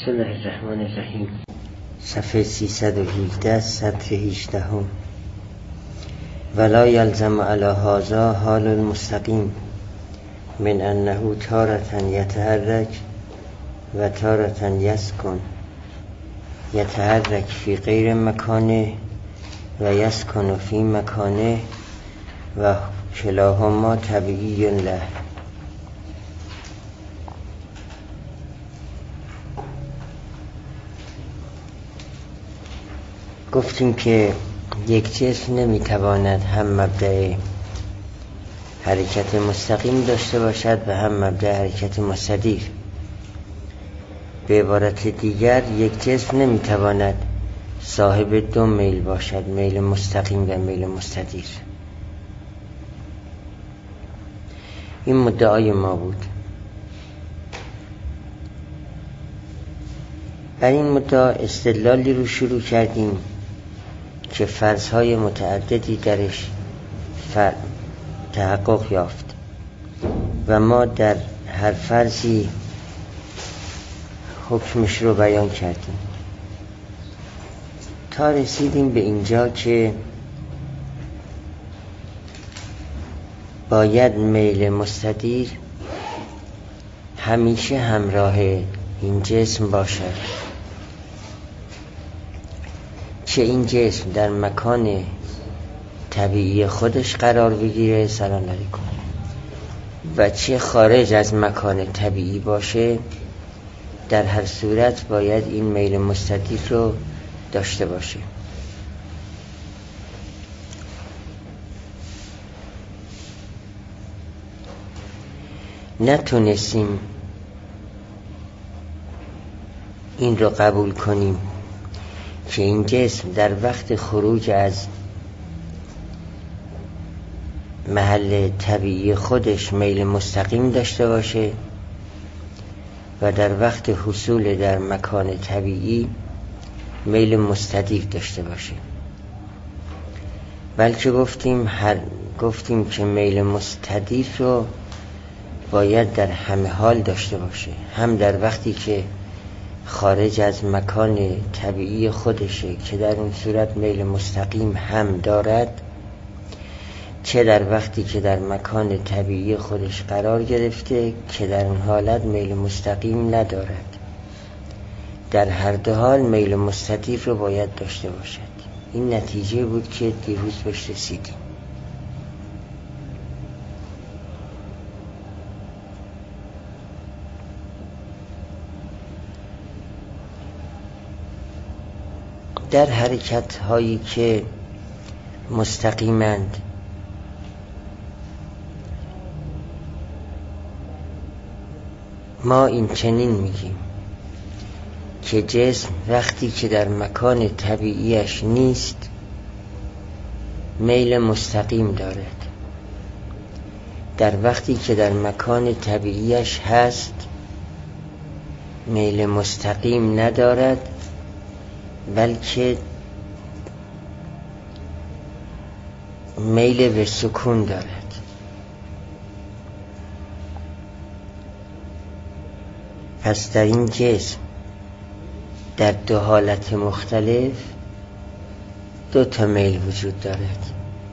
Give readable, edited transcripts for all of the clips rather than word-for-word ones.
بسم الله الرحمن الرحیم. صفحه 317 سطر 18. ولا یلزم علی هذا حال المستقیم من انه تارة یتحرک و تارة یسکن، یتحرک فی غیر مکانه و یسکن فی مکانه و کلاهما طبیعی له. گفتیم که یک جسم نمیتواند هم مبدأ حرکت مستقیم داشته باشد و هم مبدأ حرکت مستدیر. به عبارت دیگر یک جسم نمیتواند صاحب دو میل باشد، میل مستقیم و میل مستدیر. این مدعای ما بود. بر این مدعا استدلالی رو شروع کردیم که فرض‌های متعددی درش تحقق یافت و ما در هر فرضی حکمش رو بیان کردیم تا رسیدیم به اینجا که باید میل مستدیر همیشه همراه این جسم باشد، چه این جسم در مکان طبیعی خودش قرار بگیره سلام علیکم و چه خارج از مکان طبیعی باشه، در هر صورت باید این میل مستدیر رو داشته باشه. نتونستیم این رو قبول کنیم که این جسم در وقت خروج از محل طبیعی خودش میل مستقیم داشته باشه و در وقت حصول در مکان طبیعی میل مستدیر داشته باشه، بلکه گفتیم که میل مستدیر رو باید در همه حال داشته باشه، هم در وقتی که خارج از مکان طبیعی خودشه که در اون صورت میل مستقیم هم دارد، چه در وقتی که در مکان طبیعی خودش قرار گرفته که در اون حالت میل مستقیم ندارد. در هر دو حال میل مستدیر رو باید داشته باشد. این نتیجه بود که دیروز بهش رسیدیم. در حرکت هایی که مستقیمند ما این چنین میگیم که جسم وقتی که در مکان طبیعیش نیست میل مستقیم دارد، در وقتی که در مکان طبیعیش هست میل مستقیم ندارد، بلکه میل به سکون دارد. پس در این جسم در دو حالت مختلف دو تا میل وجود دارد.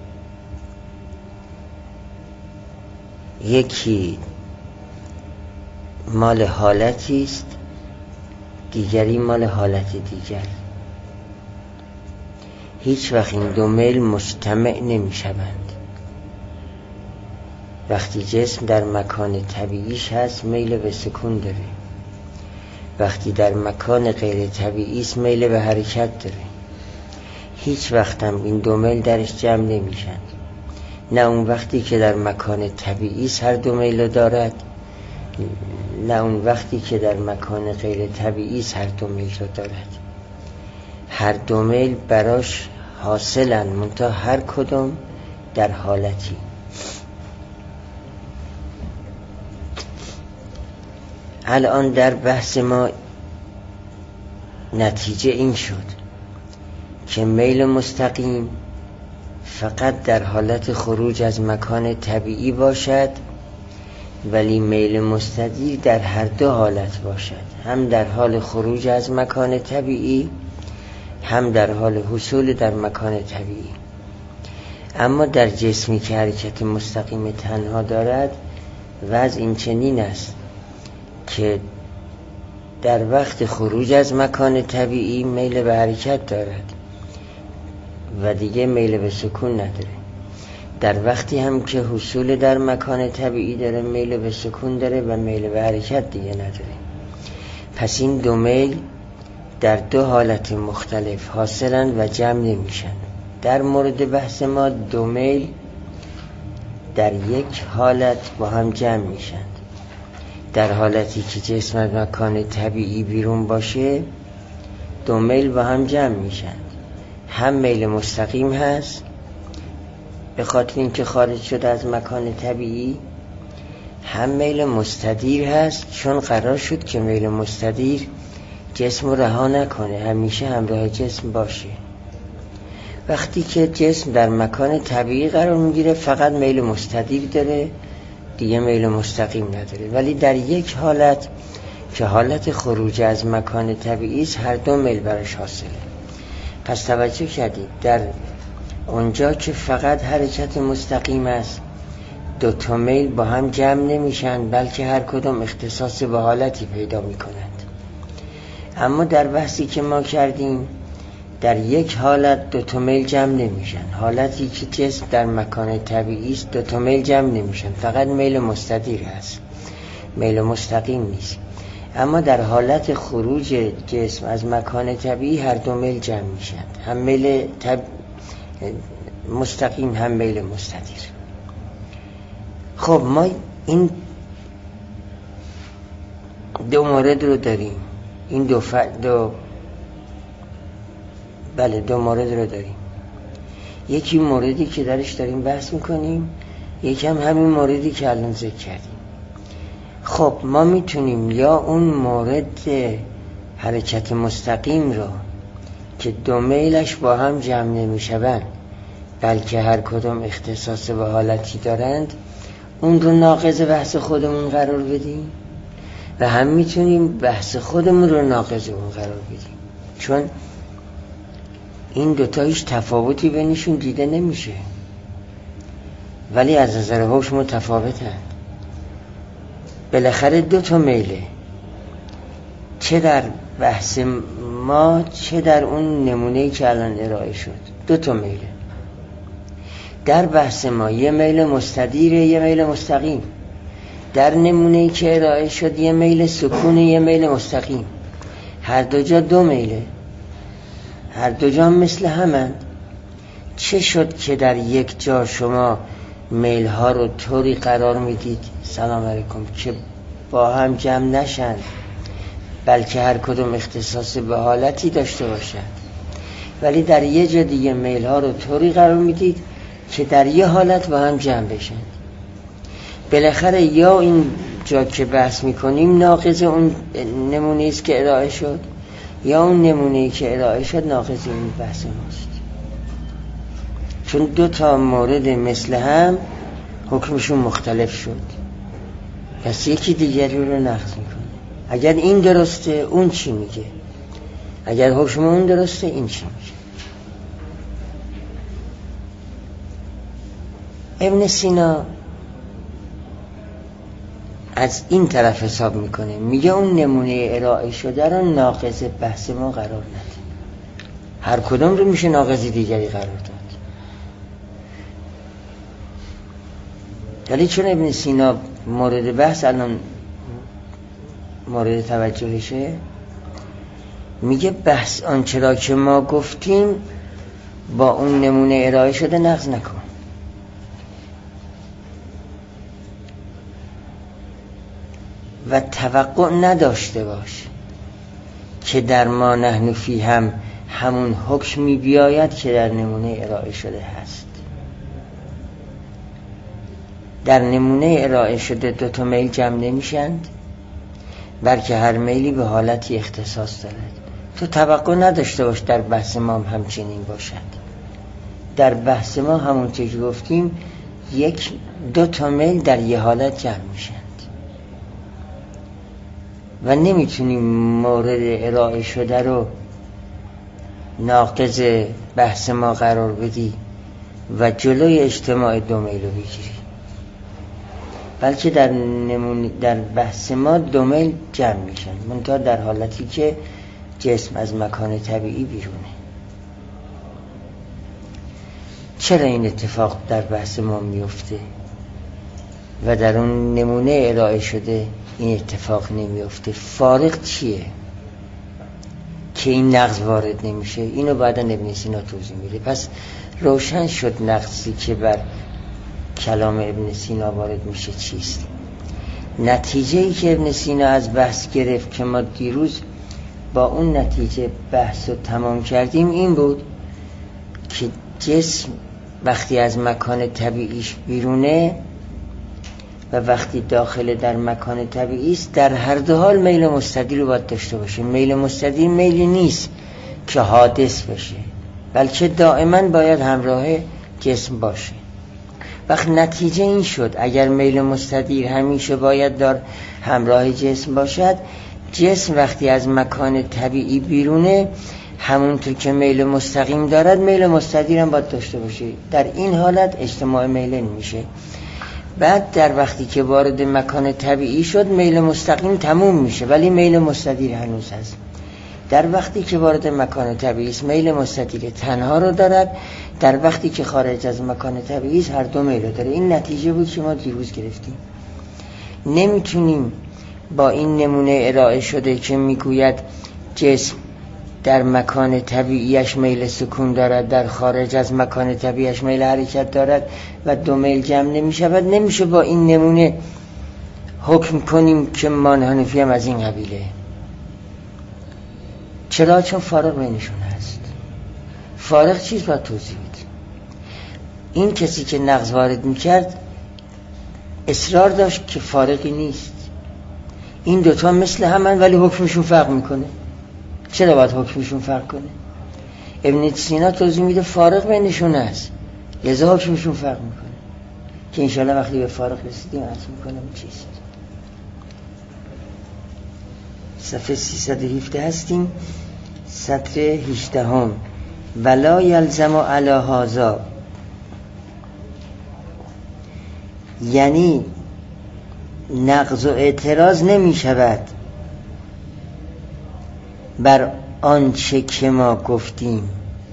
یکی مال حالتی است، دیگری مال حالت دیگر. هیچ وقت این دو میل مجتمع نمی شوند. وقتی جسم در مکان طبیعیش هست میل به سکون داره، وقتی در مکان غیر طبیعی است میل به حرکت داره. هیچ وقت هم این دو میل درش جمع نمیشن، نه اون وقتی که در مکان طبیعی است هر دو میل دارد، نه اون وقتی که در مکان غیر طبیعی است هر دو میل رو دارد. هر دو میل براش حاصلن، منتها هر کدوم در حالتی. الان در بحث ما نتیجه این شد که میل مستقیم فقط در حالت خروج از مکان طبیعی باشد ولی میل مستدیر در هر دو حالت باشد، هم در حال خروج از مکان طبیعی، هم در حال حصول در مکان طبیعی. اما در جسمی که حرکت مستقیم تنها دارد وضع این چنین است که در وقت خروج از مکان طبیعی میل به حرکت دارد و دیگه میل به سکون نداره. در وقتی هم که حصول در مکان طبیعی داره میل به سکون داره و میل به حرکت دیگه نداره. پس این دو میل در دو حالت مختلف حاصلن و جمع نمیشن. در مورد بحث ما دو میل در یک حالت با هم جمع میشن. در حالتی که جسم از مکان طبیعی بیرون باشه دو میل با هم جمع میشن. هم میل مستقیم هست به خاطر اینکه خارج شده از مکان طبیعی، هم میل مستدیر هست چون قرار شد که میل مستدیر جسم رو رها نکنه، همیشه همراه جسم باشه. وقتی که جسم در مکان طبیعی قرار میگیره فقط میل مستدیر داره، دیگه میل مستقیم نداره. ولی در یک حالت که حالت خروج از مکان طبیعی است هر دو میل برش حاصله. پس توجه کردید در اونجا که فقط حرکت مستقیم است دو تا میل با هم جمع نمیشن، بلکه هر کدوم اختصاص به حالتی پیدا میکنند. اما در بحثی که ما کردیم در یک حالت دو تا میل جمع نمیشن. حالتی که جسم در مکان طبیعی است دو تا میل جمع نمیشن، فقط میل مستدیر هست، میل مستقیم نیست. اما در حالت خروج جسم از مکان طبیعی هر دو میل جمع میشن، هم میل مستقیم هم میل مستدیر. خب ما این دو مورد رو داریم، این دو مورد رو داریم. یکی موردی که درش داریم بحث میکنیم، یکی هم همین موردی که الان ذکر کردیم. خب ما میتونیم یا اون مورد حرکت مستقیم رو که دو میلش با هم جمع نمیشوند بلکه هر کدوم اختصاص به حالتی دارند اون رو ناقض بحث خودمون قرار بدیم و هم میتونیم بحث خودمون رو ناقض اون قرار بدیم، چون این دوتا هیچ تفاوتی بینشون دیده نمیشه ولی از نظر هوش متفاوتن. بالاخره دو تا میله، چه در بحث ما چه در اون نمونه‌ای که الان ارائه شد دو تا میله. در بحث ما یه میل مستدیره یه میل مستقیم. در نمونه‌ای که ارائه شد یه میل سکونه یه میل مستقیم. هر دو جا دو میله، هر دو جا مثل همند. چه شد که در یک جا شما میل ها رو طوری قرار میدید سلام علیکم که با هم جمع نشن بلکه هر کدوم اختصاص به حالتی داشته باشن، ولی در یه جا دیگه میل ها رو طوری قرار میدید که در یه حالت با هم جمع بشن. بالاخره یا این جا که بحث میکنیم ناقض اون نمونه است که ارائه شد یا اون نمونه‌ای که ارائه شد ناقض این بحث ماست، چون دو تا مورد مثل هم حکمشون مختلف شد، پس یکی دیگری رو نقض میکنه. اگر این درسته اون چی میگه، اگر حکم اون درسته این چی میگه. ابن سینا از این طرف حساب میکنه، میگه اون نمونه ارائه شده رو ناقض بحث ما قرار نده، هر کدوم رو میشه ناقض دیگری قرار داد. ولی چون ابن سینا مورد بحث الان مورد توجهشه، میگه بحث آنچه را که ما گفتیم با اون نمونه ارائه شده نقض نکن. و توقع نداشته باش که در ما نحن فی هم همون حکمی بیاید که در نمونه ارائه شده هست. در نمونه ارائه شده دو تا میل جمع نمیشند بلکه هر میلی به حالتی اختصاص دارد. تو توقع نداشته باش در بحث ما هم همچنین باشد. در بحث ما همون که گفتیم دو تا میل در یه حالت جمع میشند. و نمیتونیم مورد ارائه شده رو ناقض بحث ما قرار بدی و جلوی اجتماع دو میل رو بگیری، بلکه در بحث ما دو میل جمع میشن، منتها در حالتی که جسم از مکان طبیعی بیرونه. چرا این اتفاق در بحث ما میفته و در اون نمونه ارائه شده این اتفاق نمیفته؟ فارق چیه که این نقض وارد نمیشه؟ اینو بعدا ابن سینا توضیح میده. پس روشن شد نقضی که بر کلام ابن سینا وارد میشه چیست. نتیجه ای که ابن سینا از بحث گرفت که ما دیروز با اون نتیجه بحث رو تمام کردیم این بود که جسم وقتی از مکان طبیعیش بیرونه و وقتی داخل در مکان طبیعی است، در هر دو حال میل مستدیر رو باید داشته باشه. میل مستدیر میلی نیست که حادث بشه، بلکه دائما باید همراه جسم باشه. وقت نتیجه این شد اگر میل مستدیر همیشه باید در همراه جسم باشد، جسم وقتی از مکان طبیعی بیرونه همونطور که میل مستقیم دارد میل مستدیر هم باید داشته باشه. در این حالت اجتماع میلین میشه. بعد در وقتی که وارد مکان طبیعی شد میل مستقیم تموم میشه ولی میل مستدیر هنوز هست. در وقتی که وارد مکان طبیعی است میل مستدیر تنها رو دارد، در وقتی که خارج از مکان طبیعی است هر دو میل داره. این نتیجه بود که ما دیروز گرفتیم. نمیتونیم با این نمونه ارائه شده که میگوید جسم در مکان طبیعیش میل سکون دارد، در خارج از مکان طبیعیش میل حرکت دارد و دو میل جمع نمیشود، نمیشه با این نمونه حکم کنیم که مان حنفی هم از این قبیله. چرا؟ چون فارق بینشون هست. فارق چیز باید توضیح بده. این کسی که نقض وارد میکرد اصرار داشت که فارقی نیست، این دوتا مثل همن ولی حکمشون فرق میکنه. چرا باید حکمشون فرق کنه؟ ابن سینا توضیح میده فارق بینشون هست لذا حکمشون فرق میکنه، که انشاءالله وقتی به فارق رسیدیم عرض میکنم چیست. صفحه 317 هستیم، سطر 18 ولا یلزم علی هذا، یعنی نقض و اعتراض نمی شود بر آنچه که ما گفتیم.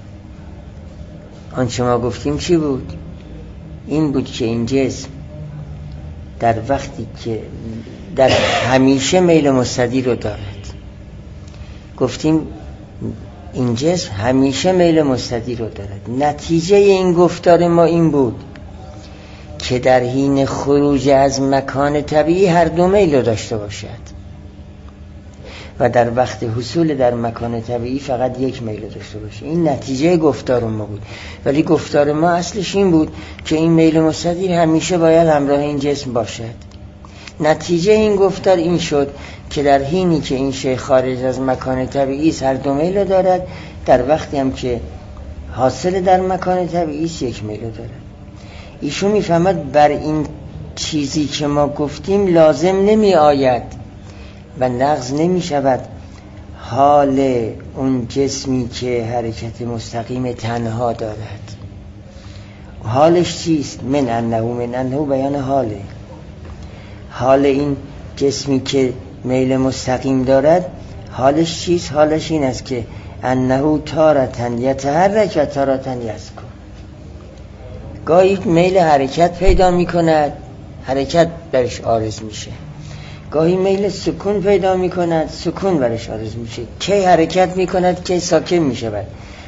آنچه ما گفتیم چی بود؟ این بود که این جسم در وقتی که در همیشه میل مستدیر رو دارد. گفتیم این جسم همیشه میل مستدیر رو دارد. نتیجه این گفتار ما این بود که در حین خروج از مکان طبیعی هر دو میل رو داشته باشد و در وقت حصول در مکان طبیعی فقط یک میل داشته باشه. این نتیجه گفتار ما بود، ولی گفتار ما اصلش این بود که این میل مستدیر همیشه باید همراه این جسم باشد. نتیجه این گفتار این شد که در حینی که این شیء خارج از مکان طبیعی هر دو میل دارد، در وقتی هم که حاصل در مکان طبیعی یک میل دارد. ایشون میفهمد بر این چیزی که ما گفتیم لازم نمی آید و نقض نمی شود حال اون جسمی که حرکت مستقیم تنها دارد. حالش چیست؟ من انه بیان حاله. حال این جسمی که میل مستقیم دارد حالش چیست؟ حالش این است که انه تارتن یتحرک و تارتن یسکن. گاهی میل حرکت پیدا می کند، حرکت برش عارض میشه. گاهی میل سکون پیدا می کند، سکون برش عارض میشه. کی حرکت می کند، کی ساکن می شود.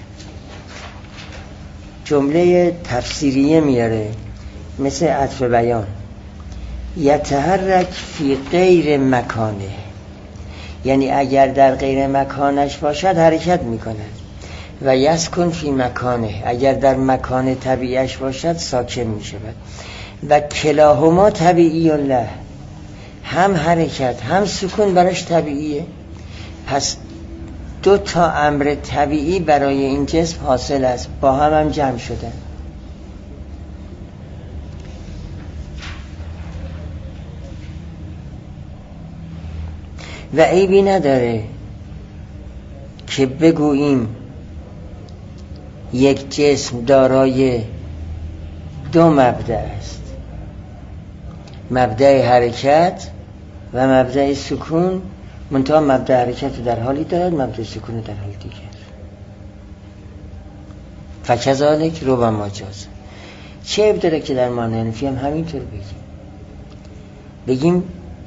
جمله تفسیریه میاره مثل عطف بیان، یتحرک فی غیر مکانه، یعنی اگر در غیر مکانش باشد حرکت می کند. و یسکن فی مکانه، اگر در مکان طبیعیش باشد ساکن می شود. و کلاهما طبیعی له، هم حرکت هم سکون براش طبیعیه. پس دو تا امر طبیعی برای این جسم حاصل است، با هم جمع شدن. و عیبی نداره که بگوییم یک جسم دارای دو مبدأ است، مبدأ حرکت و مبدأ سکون، منتها مبدأ حرکت در حالی دارد، مبدأ سکون در حال دیگر. فکذالک ربما جاز. چه عیب داره که در معنی حنفی هم همینطور بگیم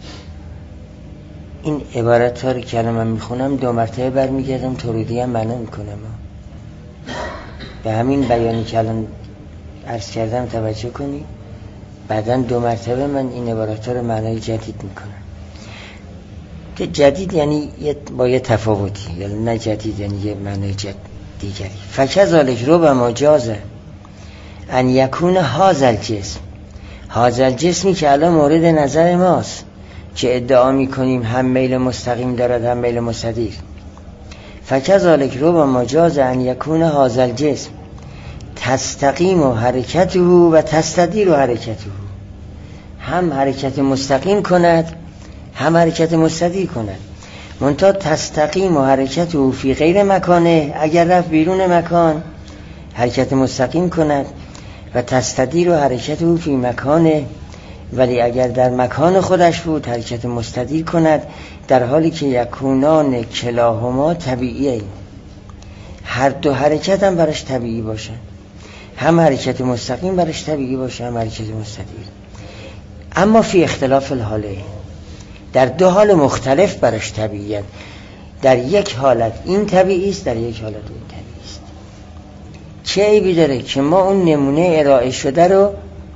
این عبارت ها رو که من میخونم 2 مرتبه برمیگردم توریدی هم معنا میکنم. به همین بیانی که الان عرض کردم توجه کنی، بعداً 2 مرتبه من این عبارت ها رو معنای جدید میکنم. که جدید یعنی با یه تفاوتی، یعنی نه جدید یعنی یه معنای دیگری. فکذالک ربما جاز ان یکون هذا الجسم، هذا الجسمی که الان مورد نظر ماست که ادعا میکنیم هم میل مستقیم دارد هم میل مستدیر. فکذالک ربما جاز ان یکون هذا الجسم تستقیم حرکته و تستدیر حرکته، هم حرکت مستقیم کند هم حرکت مستدیر کند، منتها تستقیم حرکته فی غیر مکانه، اگر رفت بیرون مکان حرکت مستقیم کند، و تستدیر حرکته فی مکانه، ولی اگر در مکان خودش بود حرکت مستدیر کند، در حالی که یکونان کلاهما طبیعیه، هر دو حرکت هم برش طبیعی باشه، هم حرکت مستقیم برش طبیعی باشه هم حرکت مستدیر، اما فی اختلاف الحاله، در 2 حال مختلف برش طبیعیه، در یک حالت این طبیعی است در یک حالت اون طبیعی است. چه عیبی داره که ما اون نمونه ارائه شده رو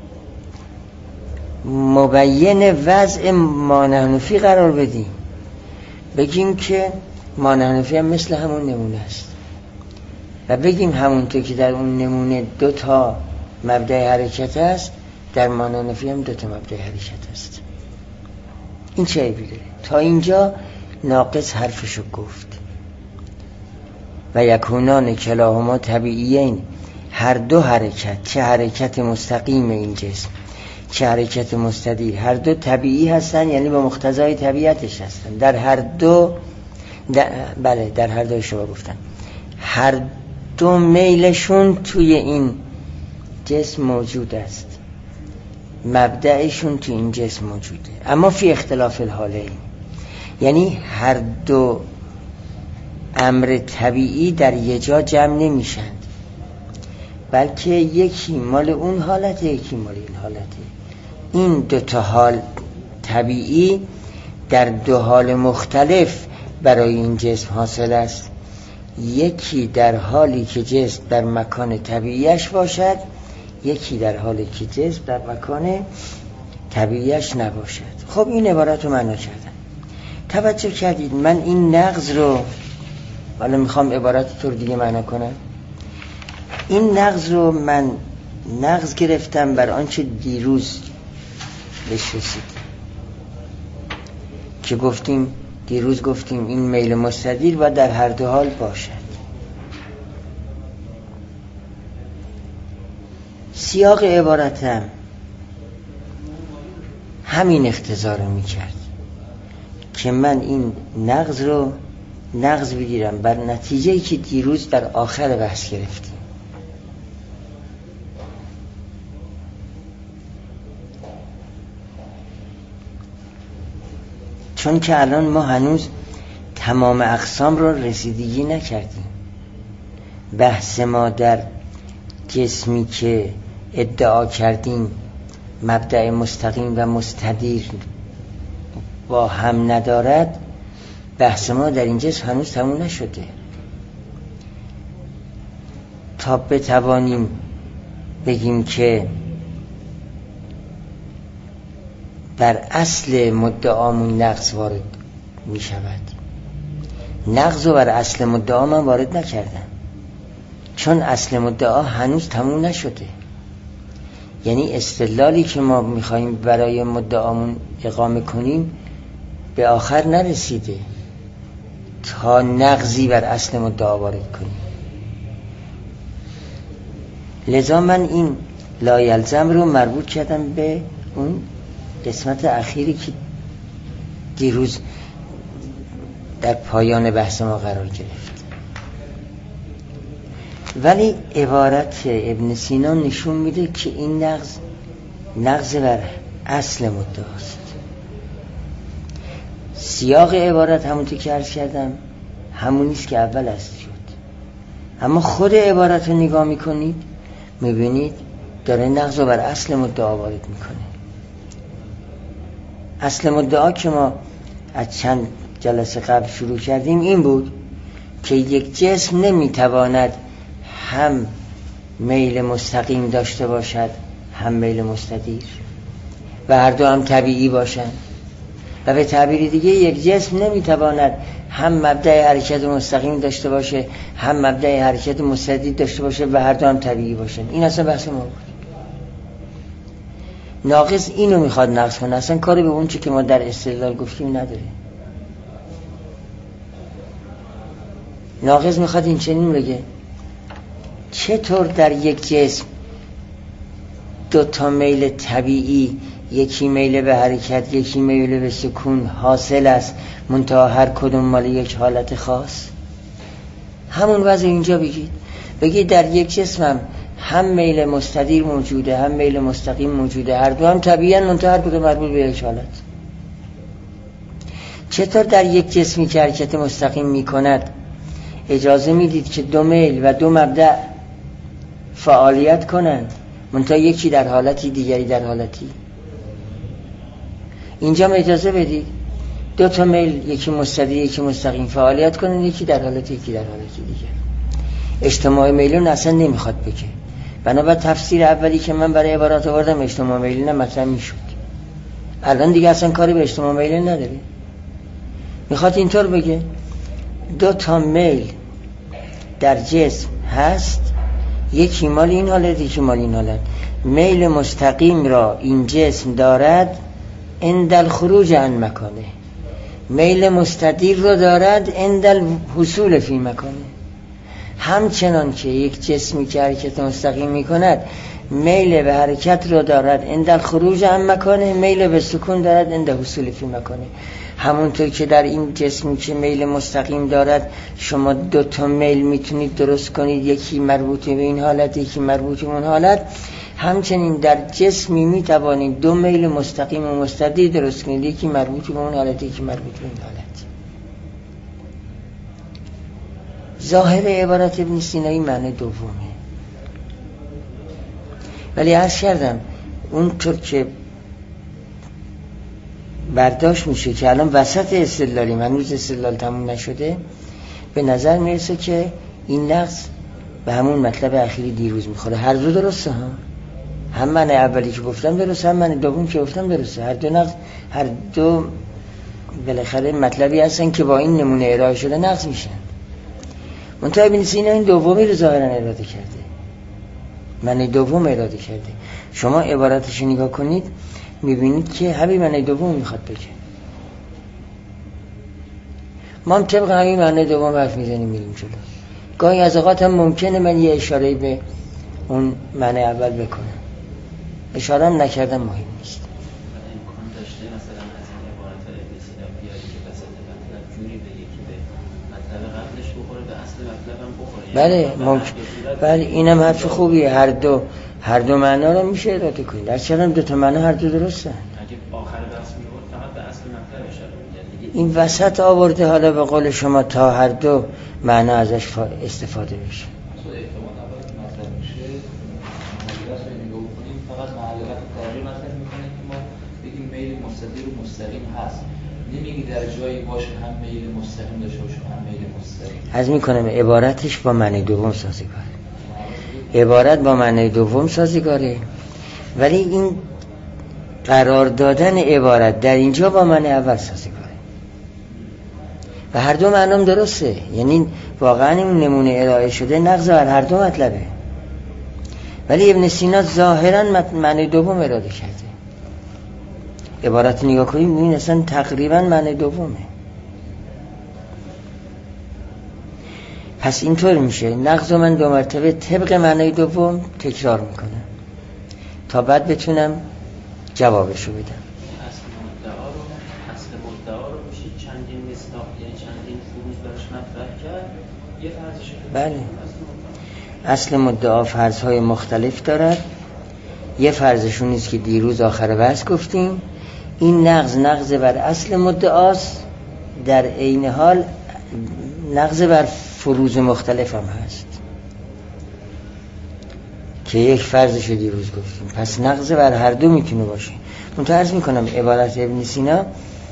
مبین وضع ما نحن فی قرار بدیم، بگیم که ما نحن فی هم مثل همون نمونه است، و بگیم همونطور که در اون نمونه 2 تا مبدأ حرکت است، در ما نحن فی هم 2 تا مبدأ حرکت است. این چه عیبی داره؟ تا اینجا ناقص حرفشو گفت. و یکونان کلاهما طبیعیین، هر 2 حرکت، چه حرکت مستقیم این جسم چه حرکت مستدیر، هر 2 طبیعی هستن، یعنی به مقتضای طبیعتش هستن. در هر 2 بله در هر 2 شما گفتن هر 2 میلشون توی این جسم موجود است، مبدأشون توی این جسم موجوده، اما فی اختلاف الحاله، یعنی هر 2 امر طبیعی در یه جا جمع نمیشند، بلکه یکی مال اون حالته یکی مال این حالته. این 2 تا حال طبیعی در 2 حال مختلف برای این جسم حاصل است، یکی در حالی که جسم در مکان طبیعیش باشد، یکی در حالی که جسم در مکان طبیعیش نباشد. خب این عبارت رو معنا کردم. توجه کردید من این نقض رو، حالا میخوام عبارت طور دیگه معنا کنم، این نقض رو من نقض گرفتم بر آنچه دیروز بهش رسید که دیروز گفتیم این میل مستدیر و در هر 2 حال باشد. سیاق عبارتم همین اقتضا رو میکرد که من این نقض رو نقض بگیرم بر نتیجه‌ای که دیروز در آخر بحث گرفتیم. چون که الان ما هنوز تمام اقسام رو رسیدگی نکردیم. بحث ما در جسمی که ادعا کردیم مبدأ مستقیم و مستدیر با هم ندارد، بحث ما در این جسم هنوز تموم نشده. تا بتوانیم بگیم که بر اصل مدعامون نقض وارد می شود، نقض رو بر اصل مدعا من وارد نکردم، چون اصل مدعا هنوز تموم نشده. یعنی استدلالی که ما میخواییم برای مدعامون اقامه کنیم به آخر نرسیده تا نقضی بر اصل مدعا وارد کنیم. لذا من این لایلزم رو مربوط کردم به اون قسمت اخیری که دیروز در پایان بحث ما قرار گرفت. ولی عبارت ابن سینا نشون میده که این نقض بر اصل مدعاست. سیاق عبارت همونطور که عرض کردم همونیست که اول است شد، اما خود عبارت رو نگاه میکنید میبینید داره نقض بر اصل مدعا وارد میکنه. اصل مدعا که ما از چند جلسه قبل شروع کردیم این بود که یک جسم نمیتواند هم میل مستقیم داشته باشد هم میل مستدیر و هر دو هم طبیعی باشند، و به تعبیر دیگه یک جسم نمیتواند هم مبدأ حرکت مستقیم داشته باشه هم مبدأ حرکت مستدیر داشته باشه و هر دو هم طبیعی باشند. این اصلا بحث ما بود. ناقص اینو میخواد نقص کنه، اصلا کاری به اون چی که ما در استدلال گفتیم نداره. ناقص میخواد این چنین بگه چطور در یک جسم دو تا میل طبیعی، یکی میل به حرکت یکی میل به سکون حاصل است، منتها هر کدوم مال یک حالت خاص. همون وضع اینجا بگید در یک جسم هم میل مستدیر موجوده هم میل مستقیم موجوده، هر دو هم طبیعیاً منتها هر کدوم مربوط به یک حالت. چطور در یک جسمی که حرکت مستقیم میکند اجازه میدید که دو میل و دو مبدأ فعالیت کنند منتها یکی در حالتی دیگری در حالتی؟ اینجا اجازه بدید دو تا میل یکی مستدیر یکی مستقیم فعالیت کنند، یکی در حالتی یکی در حالتی دیگر. اجتماع میلون اصلا نمیخواد بگه، بنابر تفسیر اولی که من برای عبارات آوردم اجتماع میلون مثلا میشد. الان دیگه اصلا کاری به اجتماع میلون نداره، میخواد اینطور بگه دو تا میل در جسم هست، یکی مال این حالت یکی مال این حالت. میل مستقیم را این جسم دارد عند الخروج عن مکانه، میل مستدیر را دارد عند الحصول فی مکانه. همچنان که یک جسمی که حرکت مستقیم می کند میل به حرکت را دارد عند الخروج عن مکانه، میل به سکون دارد عند حصول فی مکانه. همونطور که در این جسمی که میل مستقیم دارد شما دو تا میل میتونید درست کنید، یکی مربوط به این حالت یکی مربوط به اون حالت، همچنین در جسمی میتوانید دو میل مستقیم و مستدیر درست کنید، یکی مربوط به اون حالت یکی مربوط به این حالت. ظاهر عبارت ابن سینایی معنی دومه، ولی عرض کردم اونطور که برداشت میشه که الان وسط استدلالیم، هنوز استدلال تموم نشده، به نظر میرسه که این نقص به همون مطلب اخیری دیروز میخوره. هر دو درسته ها، هم من اولی که گفتم درسته هم من دوم که گفتم درسته. هر دو نقص، هر دو بالاخره مطلبی هستن که با این نمونه ارائه شده نقص میشن. منتها ابن سینا این دومی رو ظاهرا اراده کرده، معنی دوم اراده کرده. شما عبارتش نگاه کنید میبینید که همین معنی دوم میخواد بگه. ما هم طبق همین معنی دوم حرف میزنیم میریم جلو. گاهی از اوقات هم ممکنه من یه اشاره به اون معنی اول بکنم، اشاره هم نکردم مهم نیست. امکان داشته مثلا از این عبارت ابن سینا بیاری که وسط مطلب جوری بگه که به مطلب قبلش بخوره به اصل مطلب هم بخوره. بله اینم حرف خوبیه. هر دو معنا رو میشه اراده کنید. در چقدر دو تا معنا هر دو درسته. اگه آخر بحث می‌آورد فقط به اصل مطلب اشاره می‌کرد. این وسط آورده حالا به قول شما تا هر دو معنا ازش استفاده بشه. احتمال اول مطلب میشه مدرس رو نگاه بکنیم فقط معلقت تغییر مطلب میکنه که ما بگیم میل مستدیر و مستقیم هست، نمیگی در جایی باشه هم میل مستقیم داشته باشه هم میل مستقیم. از میکنم عبارتش با معنی دوم سازگاره، عبارت با معنی دوم سازگاره، ولی این قرار دادن عبارت در اینجا با معنی اول سازگاره و هر دو معنام درسته. یعنی واقعا این نمونه ارائه شده نقض بر هر دو مطلبه، ولی ابن سینا ظاهرا معنی دوم اراده کرده. عبارت نگاه کنیم این اصلا تقریبا معنی دومه. پس اینطور میشه نقض من دو مرتبه طبق معنی دوم تکرار میکنم تا بعد بتونم جوابشو بدم. اصل مدعا رو میشه چندین مصداق، یعنی چندین یه فرضشه. بله، اصل مدعا فرض‌های مختلف دارد. یه فرضشون نیست که دیروز آخر بحث گفتیم، این نقض بر اصل مدعاست، در عین حال نقض بر فروض مختلف هم هست که یک فرضشو دیروز گفتیم. پس نقض بر هر دو میتونه باشه. من عرض میکنم عبارت ابن سینا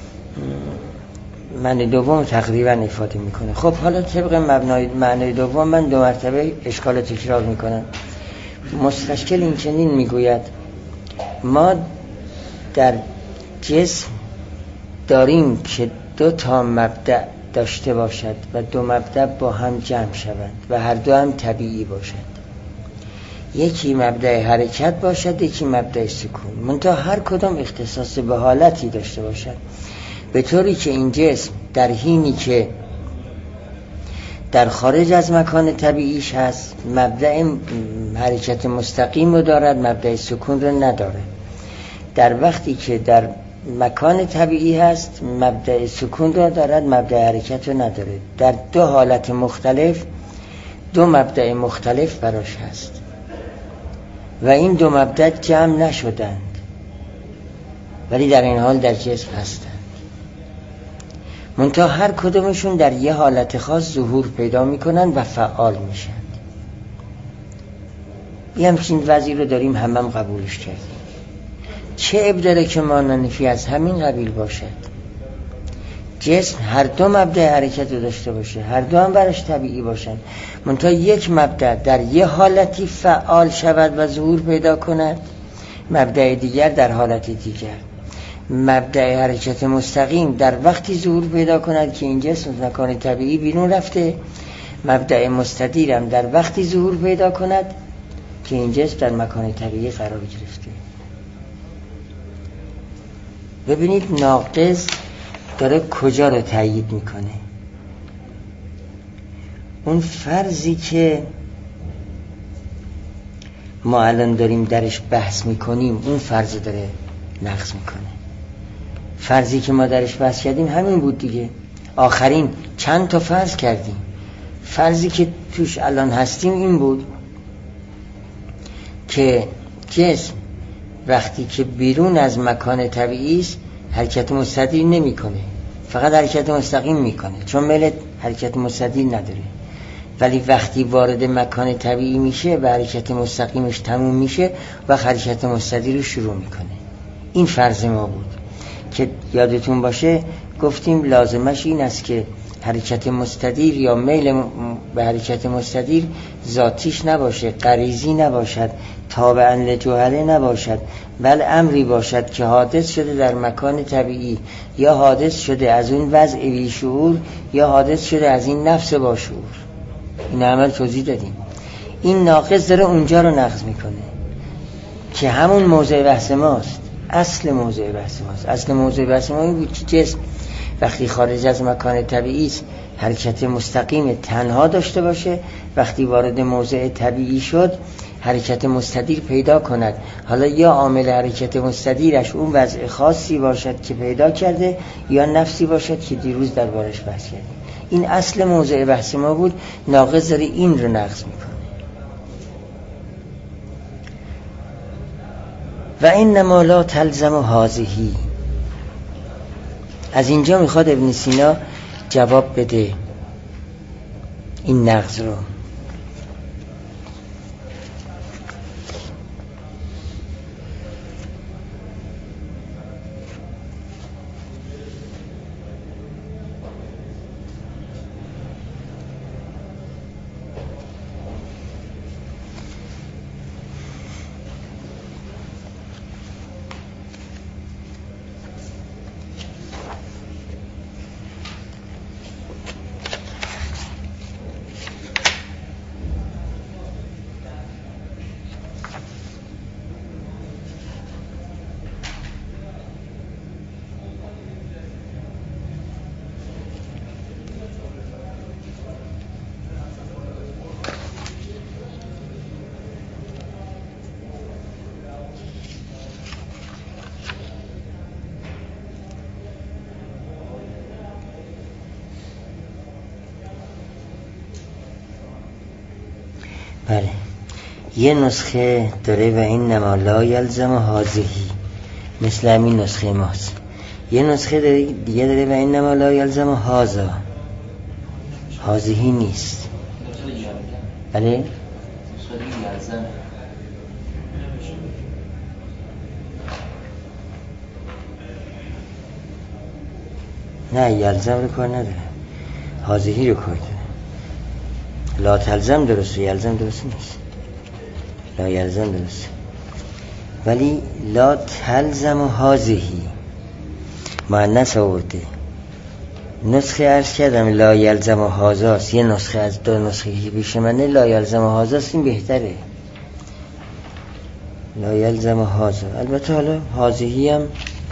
معنی دوم تقریبا افاده میکنه. خب حالا طبق معنی دوم من 2 مرتبه اشکال تکرار میکنم. مستشکل این چنین میگوید ما در جسم داریم که 2 تا مبدأ داشته باشد و 2 مبدأ با هم جمع شوند و هر دو هم طبیعی باشد. یکی مبدأ حرکت باشد، یکی مبدأ سکون. منتها هر کدام اختصاص به حالتی داشته باشد، به طوری که این جسم در حینی که در خارج از مکان طبیعیش هست مبدأ حرکت مستقیم رو دارد، مبدأ سکون رو نداره. در وقتی که در مکان طبیعی هست مبدأ سکون رو دارد، مبدأ حرکت رو نداره. در 2 حالت مختلف 2 مبدأ مختلف براش هست و این 2 مبدأ جمع نشدند ولی در این حال در جسم هستند. منتها هر کدومشون در یه حالت خاص ظهور پیدا میکنن و فعال میشن. یه همچین وضعی رو داریم، هم قبولش کردیم. چه ابداره که ماننفی از همین قبیل باشد. جسم هر 2 مبدأ حرکت رو داشته باشه، هر 2 هم براش طبیعی باشن، منتها یک مبدأ در یه حالتی فعال شود و ظهور پیدا کند، مبدأ دیگر در حالتی دیگر. مبدأ حرکت مستقیم در وقتی ظهور پیدا کند که این جسم از مکان طبیعی بیرون رفته، مبدأ مستدیرم در وقتی ظهور پیدا کند که این جسم در مکان طبیعی قرار گرفته. ببینید ناقض داره کجا رو تأیید میکنه. اون فرضی که ما الان داریم درش بحث میکنیم اون فرض داره نقض میکنه. فرضی که ما درش بحث کردیم همین بود دیگه. آخرین چند تا فرض کردیم. فرضی که توش الان هستیم این بود که جسم وقتی که بیرون از مکان طبیعی است حرکت مستدیر نمیکنه، فقط حرکت مستقیم میکنه چون میل حرکت مستدیر نداره. ولی وقتی وارد مکان طبیعی میشه و حرکت مستقیمش تموم میشه و حرکت مستدیر رو شروع میکنه. این فرض ما بود که یادتون باشه گفتیم لازمش این است که حرکت مستدیر یا میل به حرکت مستدیر ذاتیش نباشه، غریزی نباشد، تابعاً لجوهره نباشد، بل امری باشد که حادث شده در مکان طبیعی، یا حادث شده از اون وضع بی شعور، یا حادث شده از این نفس با شعور. این عمل توضیح دادیم. این ناقص داره اونجا رو نقض میکنه که همون موضع بحث ماست. اصل موضع بحث ماست. اصل موضع بحث ما این بود که جسم وقتی خارج از مکان طبیعی است حرکت مستقیم تنها داشته باشه، وقتی وارد موضع طبیعی شد حرکت مستدیر پیدا کند. حالا یا عامل حرکت مستدیرش اون وضع خاصی باشد که پیدا کرده یا نفسی باشد که دیروز دربارش بحث کردیم. این اصل موضع بحث ما بود. ناقض داره این رو نقض میکنه. و انما لا تلزم هذه. از اینجا میخواد ابن سینا جواب بده این نقض رو. بله، یه نسخه داره و این نما لا یلزم هازهی، مثل همین نسخه ماست. یه نسخه دیگه داره و این نما لا یلزم هازا، هازهی نیست. بله؟ نه، یلزم رو کار نداره، هازهی رو کار داره. لا تلزم درسته، یلزم درست نیست. لا یلزم درسته، ولی لا تلزم هازهی مؤنث آورده. نسخه عرض کردم لا یلزم هازاست، یه نسخه از دو نسخه که پیش منه لا یلزم هازاست، این بهتره. لا یلزم هازا. البته حالا هازهی هم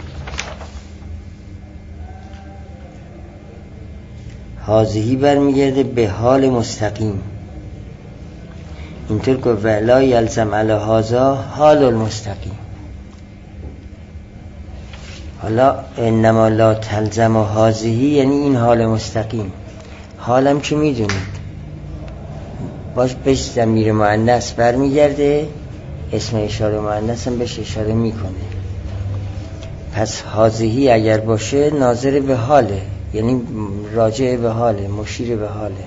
هازهی برمیگرده به حال مستقیم. اینطور که ولا یلزم علی هازا حال المستقیم. حالا انما لا تلزم هازهی یعنی این حال مستقیم. حالم که میدونید باش بهش ضمیر مؤنث برمیگرده، اسم اشاره مؤنث هم بهش اشاره میکنه. پس هازهی اگر باشه ناظر به حاله، یعنی راجع به حاله، مشیر به حاله.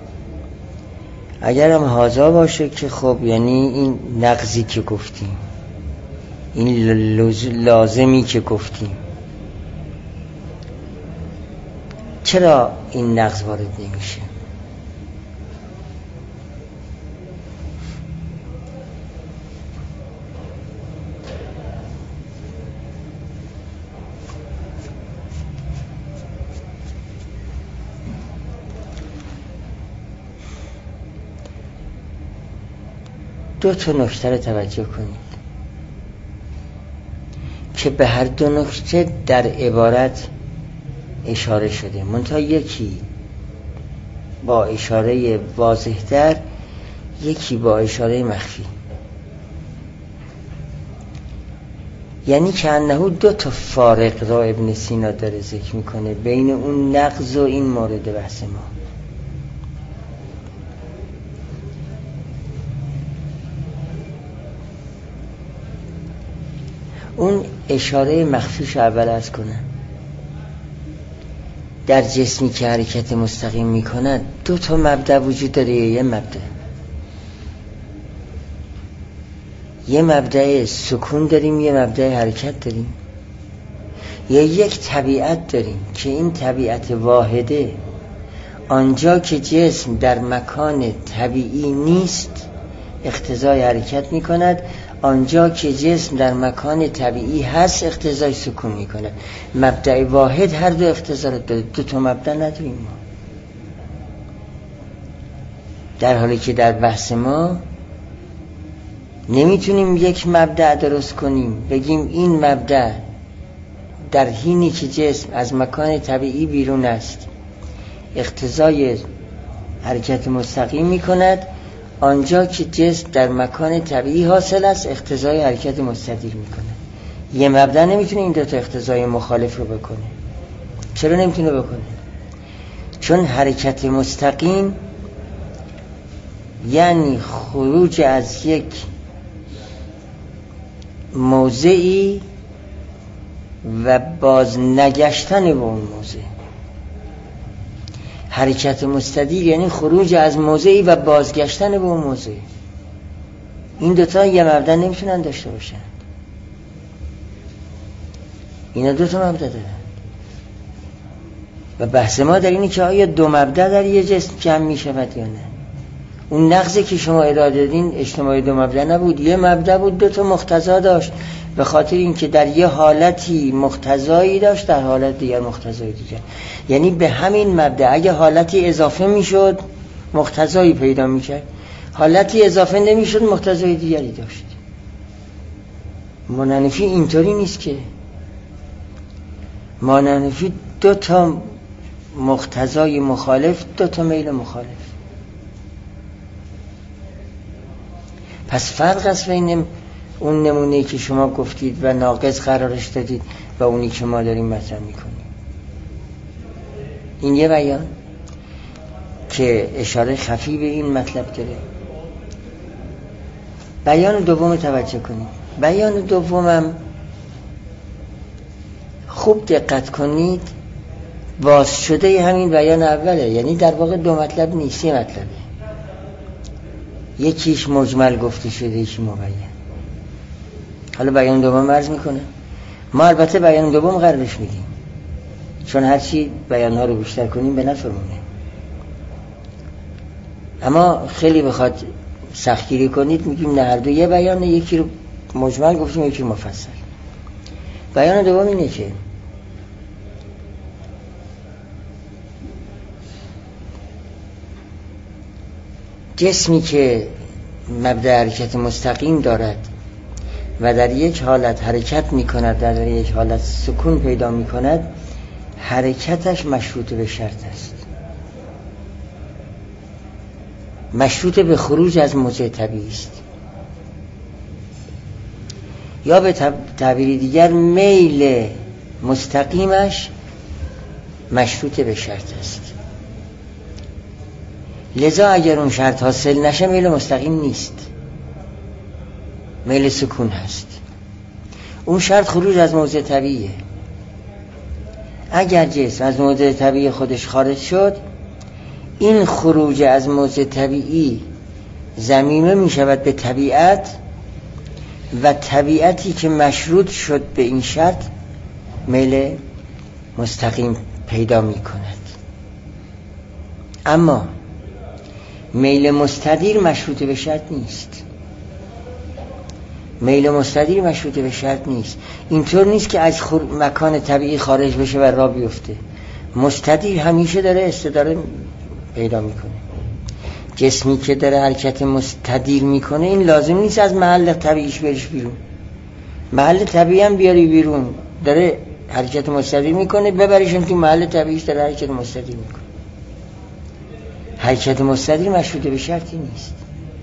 اگر هم هازا باشه که خب یعنی این نقضی که گفتیم، این لازمی که گفتیم. چرا این نقض وارد نمیشه؟ دو تا نکته رو توجه کنید که به هر دو نکته در عبارت اشاره شده، منتها یکی با اشاره واضح‌تر، یکی با اشاره مخفی. یعنی که انه دو تا فارق را ابن سینا داره ذکر میکنه بین اون نقض و این مورد بحث ما. اون اشاره مخفیش اول از کنن. در جسمی که حرکت مستقیم میکنن دو تا مبدأ وجود داره. یه مبدأ سکون داریم، یه مبدأ حرکت داریم. یک طبیعت داریم که این طبیعت واحده آنجا که جسم در مکان طبیعی نیست اقتضای حرکت میکند، آنجا که جسم در مکان طبیعی هست اقتضای سکون میکنه. مبدأ واحد هر دو اقتضا رو داره، دو تا مبدأ نداریم ما. در حالی که در بحث ما نمیتونیم یک مبدأ درست کنیم بگیم این مبدأ در حینی که جسم از مکان طبیعی بیرون است اقتضای حرکت مستقیم میکند، آنجا که جسم در مکان طبیعی حاصل است اقتضای حرکت مستدیر میکنه. یه مبدأ نمیتونه این دو تا اقتضای مخالف رو بکنه. چرا نمیتونه بکنه؟ چون حرکت مستقیم یعنی خروج از یک موضعی و باز نگشتن به اون موضع. حرکت مستدیر یعنی خروج از موضعی و بازگشتن به اون موضع. این دوتا یه مبدأ نمیتونن داشته باشن. اینا دوتا مبدأ دارن و بحث ما در اینه که آیا دو مبدأ در یه جسم جمع میشود یا نه. اون نقضی که شما ارائه دادین اجتماع دو مبدأ نبود، یه مبدأ بود، دو تا مقتضا داشت، به خاطر اینکه در یه حالتی مقتضایی داشت در حالت دیگر مقتضای دیگر. یعنی به همین مبدأ اگه حالتی اضافه میشد مقتضایی پیدا میکرد، حالتی اضافه نمیشد مقتضای دیگری داشت. ماننفی اینطوری نیست که ماننفی دو تا مقتضای مخالف، دو تا میل مخالف. پس فرق است بین اون نمونه‌ای که شما گفتید و ناقص قرارش دادید و اونی که ما داریم مطرح میکنیم. این یه بیان که اشاره خفی به این مطلب داره. بیان دوم توجه کنید. بیان دومم خوب دقت کنید، باز شده همین بیان اوله، یعنی در واقع دو مطلب نیست، یه مطلبه، یکیش مجمل گفته شده، یکی مبین. حالا بیان دوم عرض میکنه. ما البته بیان دوم قرارش میدیم، چون هرچی بیانها رو بیشتر کنیم به نفعمونه. اما خیلی بخواد سختگیری کنید میگیم نه، هر دو یه بیانه، یکی رو مجمل گفتیم یکی مفصل. بیان دوم اینه که جسمی که مبدأ حرکت مستقیم دارد و در یک حالت حرکت می کند، در یک حالت سکون پیدا می کند، حرکتش مشروط به شرط است، مشروط به خروج از موضع طبیعی است، یا به تعبیر دیگر میل مستقیمش مشروط به شرط است. لذا اگر اون شرط حاصل نشه میل مستقیم نیست، میل سکون هست. اون شرط خروج از موضع طبیعیه. اگر جسم از موضع طبیعی خودش خارج شد، این خروج از موضع طبیعی ضمیمه می شود به طبیعت و طبیعتی که مشروط شد به این شرط میل مستقیم پیدا می کند. اما میل مستدیر مشروط به شرط نیست. میل مستدیر مشروط به شرط نیست. اینطور نیست که از مکان طبیعی خارج بشه و راه بیفته. مستدیر همیشه داره استداره پیدا میکنه. جسمی که داره حرکت مستدیر میکنه این لازم نیست از محل طبیعیش بریش بیرون. محل طبیعی هم بیاری بیرون، داره حرکت مستدیر میکنه، ببریشون تو محل طبیعیش داره حرکت مستدیر میکنه. حرکت مستدیر مشروط به شرطی نیست.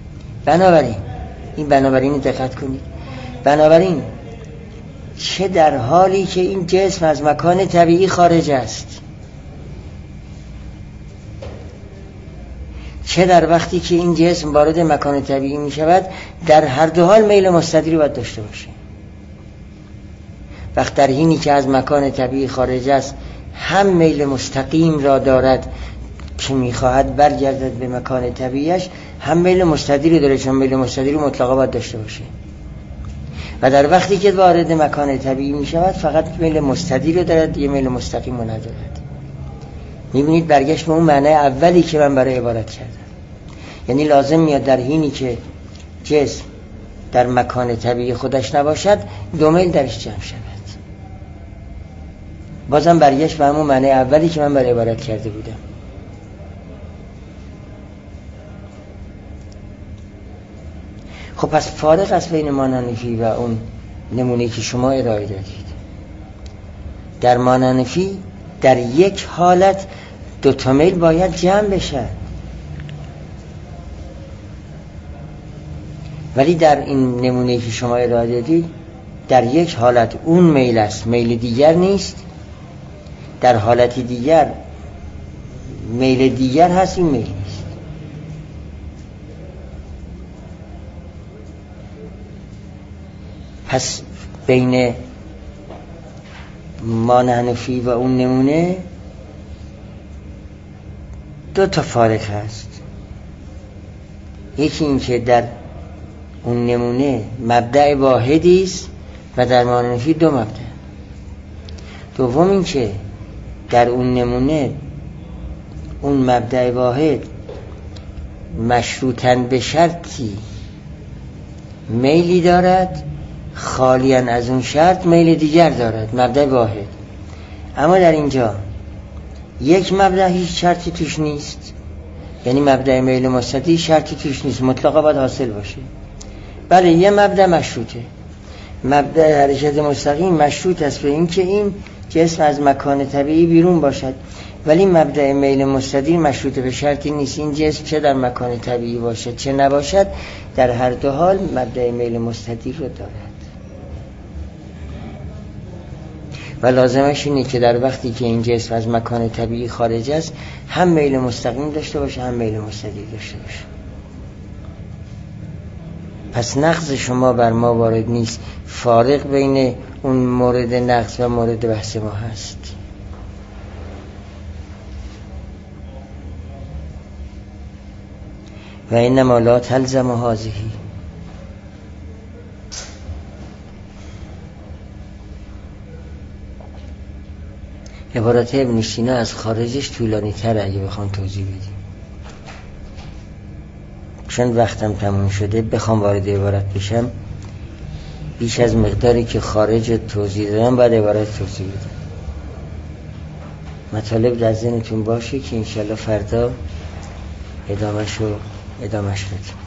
بنابراین دقت کنید. بنابراین چه در حالی که این جسم از مکان طبیعی خارج است، چه در وقتی که این جسم وارد مکان طبیعی می شود، در هر دو حال میل مستدیری باید داشته باشه. وقت در حینی که از مکان طبیعی خارج است هم میل مستقیم را دارد که میخواهد برگردد به مکان طبیعیش، هم میل مستدیری داره، چون میل مستدیری مطلقا باید داشته باشه. و در وقتی که وارد مکان طبیعی می شود فقط میل مستدیری دارد، یه میل مستقیم رو ندارد. میبینید برگشت به اون معنی اولی که من برای عبارت کردم. یعنی لازم میاد در حینی که جسم در مکان طبیعی خودش نباشد دو میل درش جمع شود. بازم برگشت به همون معنی اولی که من برای عبارت کرده بودم. خب پس فارق از بین مانانفی و اون نمونه‌ای که شما ارائه دادید، در مانانفی در یک حالت دو تا میل باید جمع بشن، ولی در این نمونه‌ای که شما ارائه دادید در یک حالت اون میل است، میل دیگر نیست، در حالت دیگر میل دیگر هست، این میل نیست. پس بین مانانفی و اون نمونه دو تا فارق هست. یکی این که در اون نمونه مبدأ واحدی است و در مانانفی دو مبدأ. دوم این که در اون نمونه اون مبدأ واحد مشروطاً به شرطی میلی دارد، خالیاً از اون شرط میل دیگر دارد، مبدأ واحد. اما در اینجا یک مبدأ هیچ شرطی توش نیست، یعنی مبدأ میل مستدیر شرطی توش نیست، مطلقا باید حاصل باشه. بله یه مبدأ مشروطه، مبدأ حرکت مستقیم مشروط است به این که این جسم از مکان طبیعی بیرون باشد، ولی مبدأ میل مستدیر مشروط به شرطی نیست. این جسم چه در مکان طبیعی باشد چه نباشد، در هر دو حال مبدأ میل مستدیر رو دارد. و لازمش اینه که در وقتی که این جسم از مکان طبیعی خارج است هم میل مستقیم داشته باشه هم میل مستدیر داشته باشه. پس نقض شما بر ما وارد نیست، فارق بین اون مورد نقض و مورد بحث ما هست. و اینما لا تلزم هذه. عبارت ابن سینا از خارجش طولانی تره اگه بخوام توضیح بدیم، چون وقتم تموم شده بخوام وارد عبارت بشم بیش از مقداری که خارج توضیح دادم باید عبارت توضیح بدم. مطالب در ذهنتون باشه که انشالله فردا ادامهش بدیم.